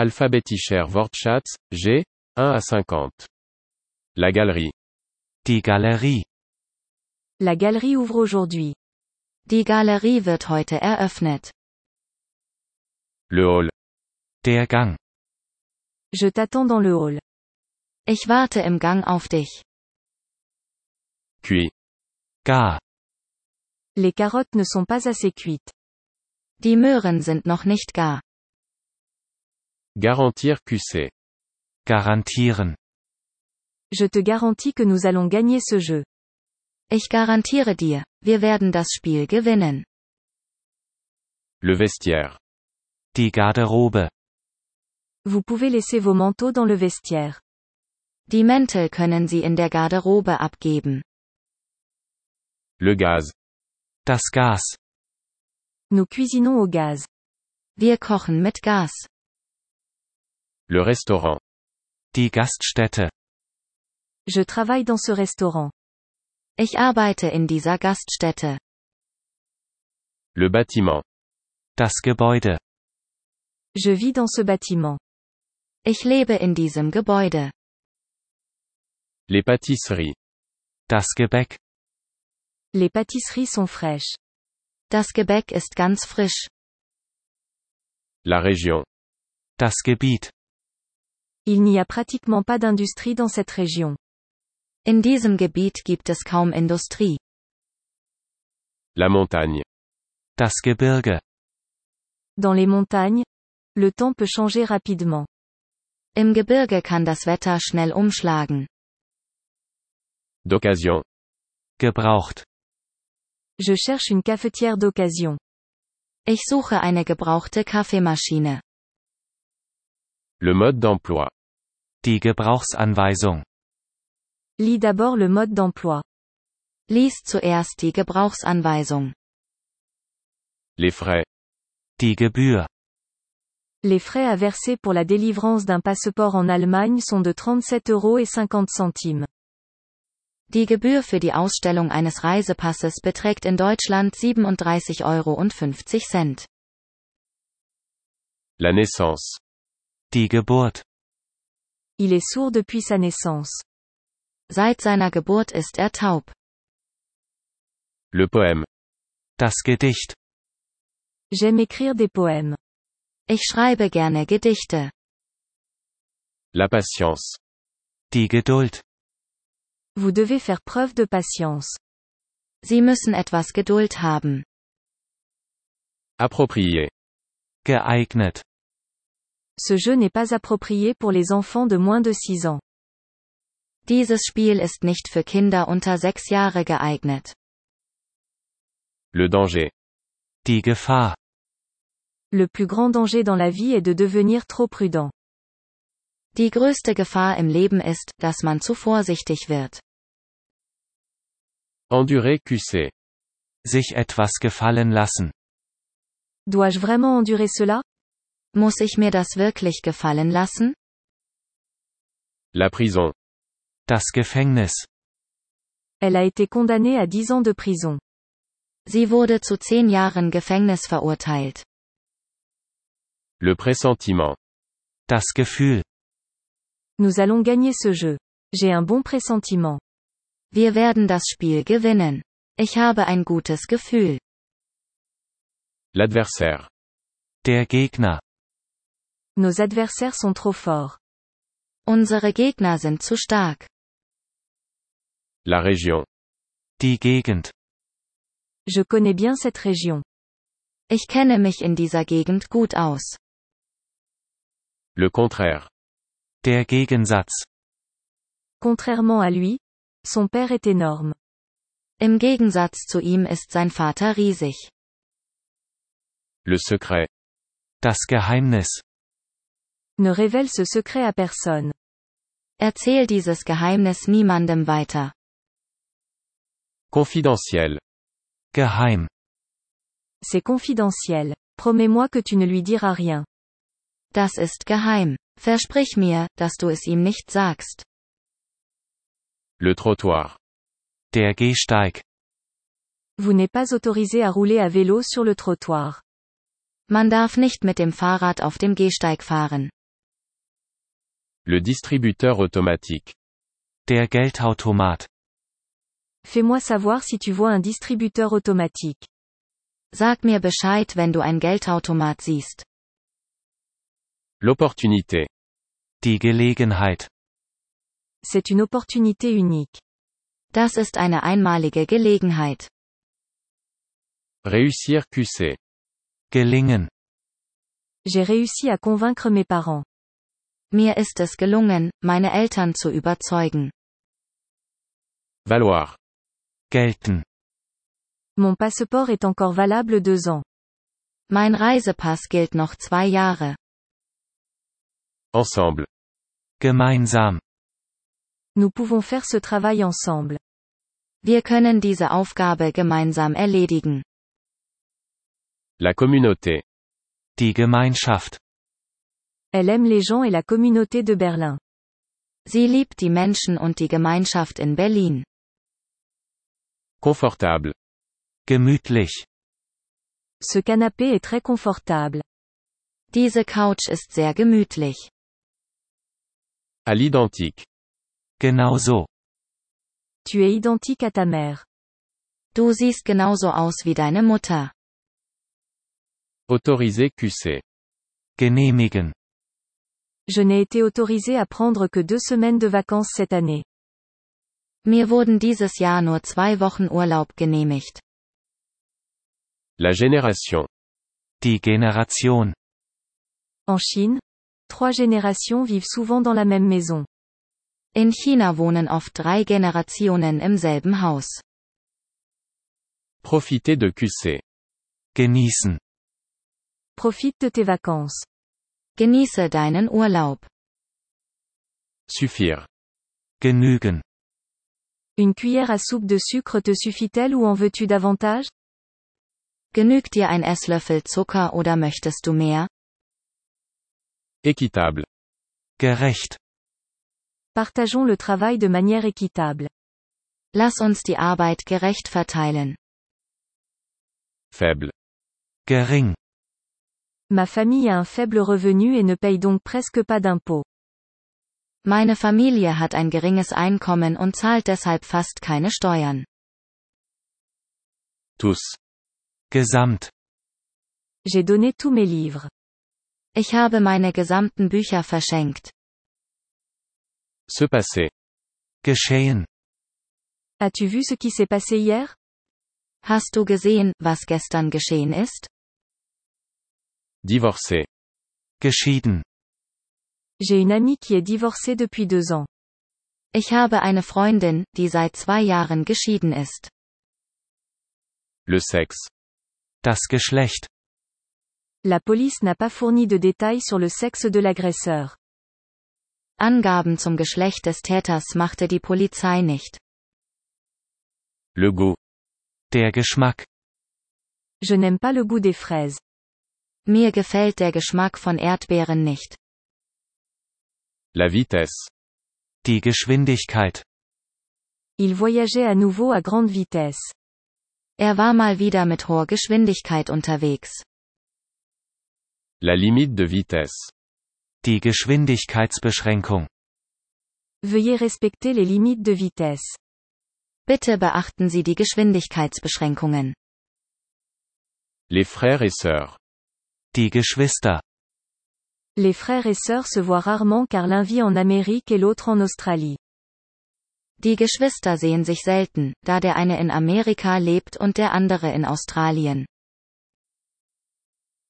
Alphabetischer Wortschatz, G, 1 à 50. La galerie. Die Galerie. La galerie ouvre aujourd'hui. Die Galerie wird heute eröffnet. Le hall. Der Gang. Je t'attends dans le hall. Ich warte im Gang auf dich. Cuit. Gar. Les carottes ne sont pas assez cuites. Die Möhren sind noch nicht gar. Garantir QC. Garantieren. Je te garantis que nous allons gagner ce jeu. Ich garantiere dir, wir werden das Spiel gewinnen. Le vestiaire. Die Garderobe. Vous pouvez laisser vos manteaux dans le vestiaire. Die Mäntel können Sie in der Garderobe abgeben. Le gaz. Das Gas. Nous cuisinons au gaz. Wir kochen mit Gas. Le restaurant. Die Gaststätte. Je travaille dans ce restaurant. Ich arbeite in dieser Gaststätte. Le bâtiment. Das Gebäude. Je vis dans ce bâtiment. Ich lebe in diesem Gebäude. Les pâtisseries. Das Gebäck. Les pâtisseries sont fraîches. Das Gebäck ist ganz frisch. La région. Das Gebiet. Il n'y a pratiquement pas d'industrie dans cette région. In diesem Gebiet gibt es kaum Industrie. La montagne. Das Gebirge. Dans les montagnes, le temps peut changer rapidement. Im Gebirge kann das Wetter schnell umschlagen. D'occasion. Gebraucht. Je cherche une cafetière d'occasion. Ich suche eine gebrauchte Kaffeemaschine. Le mode d'emploi. Die Gebrauchsanweisung. Lis d'abord le mode d'emploi. Lies zuerst die Gebrauchsanweisung. Les frais. Die Gebühr. Les frais à verser pour la délivrance d'un passeport en Allemagne sont de 37,50 €. Die Gebühr für die Ausstellung eines Reisepasses beträgt in Deutschland 37,50 €. La naissance. Die Geburt. Il est sourd depuis sa naissance. Seit seiner Geburt ist er taub. Le poème. Das Gedicht. J'aime écrire des poèmes. Ich schreibe gerne Gedichte. La patience. Die Geduld. Vous devez faire preuve de patience. Sie müssen etwas Geduld haben. Approprié. Geeignet. Ce jeu n'est pas approprié pour les enfants de moins de 6 ans. Dieses Spiel ist nicht für Kinder unter 6 Jahre geeignet. Le danger. Die Gefahr. Le plus grand danger dans la vie est de devenir trop prudent. Die größte Gefahr im Leben ist, dass man zu vorsichtig wird. Endurer QC. Sich etwas gefallen lassen. Dois-je vraiment endurer cela? Muss ich mir das wirklich gefallen lassen? La prison. Das Gefängnis. Elle a été condamnée à 10 ans de prison. Sie wurde zu 10 Jahren Gefängnis verurteilt. Le pressentiment. Das Gefühl. Nous allons gagner ce jeu. J'ai un bon pressentiment. Wir werden das Spiel gewinnen. Ich habe ein gutes Gefühl. L'adversaire. Der Gegner. Nos adversaires sont trop forts. Unsere Gegner sind zu stark. La région. Die Gegend. Je connais bien cette région. Ich kenne mich in dieser Gegend gut aus. Le contraire. Der Gegensatz. Contrairement à lui, son père est énorme. Im Gegensatz zu ihm ist sein Vater riesig. Le secret. Das Geheimnis. Ne révèle ce secret à personne. Erzähl dieses Geheimnis niemandem weiter. Confidentiel. Geheim. C'est confidentiel. Promets-moi que tu ne lui diras rien. Das ist geheim. Versprich mir, dass du es ihm nicht sagst. Le trottoir. Der Gehsteig. Vous n'êtes pas autorisé à rouler à vélo sur le trottoir. Man darf nicht mit dem Fahrrad auf dem Gehsteig fahren. Le distributeur automatique. Der Geldautomat. Fais-moi savoir si tu vois un distributeur automatique. Sag mir Bescheid, wenn du ein Geldautomat siehst. L'opportunité. Die Gelegenheit. C'est une opportunité unique. Das ist eine einmalige Gelegenheit. Réussir QC. Gelingen. J'ai réussi à convaincre mes parents. Mir ist es gelungen, meine Eltern zu überzeugen. Valoir. Gelten. Mon passeport est encore valable 2 ans. Mein Reisepass gilt noch 2 Jahre. Ensemble. Gemeinsam. Nous pouvons faire ce travail ensemble. Wir können diese Aufgabe gemeinsam erledigen. La communauté. Die Gemeinschaft. Elle aime les gens et la communauté de Berlin. Sie liebt die Menschen und die Gemeinschaft in Berlin. Confortable. Gemütlich. Ce canapé est très confortable. Diese Couch ist sehr gemütlich. À l'identique. Genau so. Tu es identique à ta mère. Du siehst genauso aus wie deine Mutter. Autoriser QC. Genehmigen. Je n'ai été autorisé à prendre que 2 semaines de vacances cette année. Mir wurden dieses Jahr nur 2 Wochen Urlaub genehmigt. La génération. Die Generation. En Chine, 3 générations vivent souvent dans la même maison. In China wohnen oft 3 Generationen im selben Haus. Profiter de QC. Genießen. Profite de tes vacances. Genieße deinen Urlaub. Suffire. Genügen. Une cuillère à soupe de sucre te suffit-elle ou en veux-tu davantage? Genügt dir ein Esslöffel Zucker oder möchtest du mehr? Équitable. Gerecht. Partageons le travail de manière équitable. Lass uns die Arbeit gerecht verteilen. Faible. Gering. Ma famille a un faible revenu et ne paye donc presque pas d'impôts. Meine Familie hat ein geringes Einkommen und zahlt deshalb fast keine Steuern. Tous. Gesamt. J'ai donné tous mes livres. Ich habe meine gesamten Bücher verschenkt. Se passer. Geschehen. As-tu vu ce qui s'est passé hier? Hast du gesehen, was gestern geschehen ist? Divorcer. Geschieden. J'ai une amie qui est divorcée depuis 2 ans. Ich habe eine Freundin, die seit 2 Jahren geschieden ist. Le sexe. Das Geschlecht. La police n'a pas fourni de détails sur le sexe de l'agresseur. Angaben zum Geschlecht des Täters machte die Polizei nicht. Le goût. Der Geschmack. Je n'aime pas le goût des fraises. Mir gefällt der Geschmack von Erdbeeren nicht. La vitesse. Die Geschwindigkeit. Il voyageait à nouveau à grande vitesse. Er war mal wieder mit hoher Geschwindigkeit unterwegs. La limite de vitesse. Die Geschwindigkeitsbeschränkung. Veuillez respecter les limites de vitesse. Bitte beachten Sie die Geschwindigkeitsbeschränkungen. Les frères et sœurs. Die Geschwister. Les frères et sœurs se voient rarement car l'un vit en Amérique et l'autre en Australie. Die Geschwister sehen sich selten, da der eine in Amerika lebt und der andere in Australien.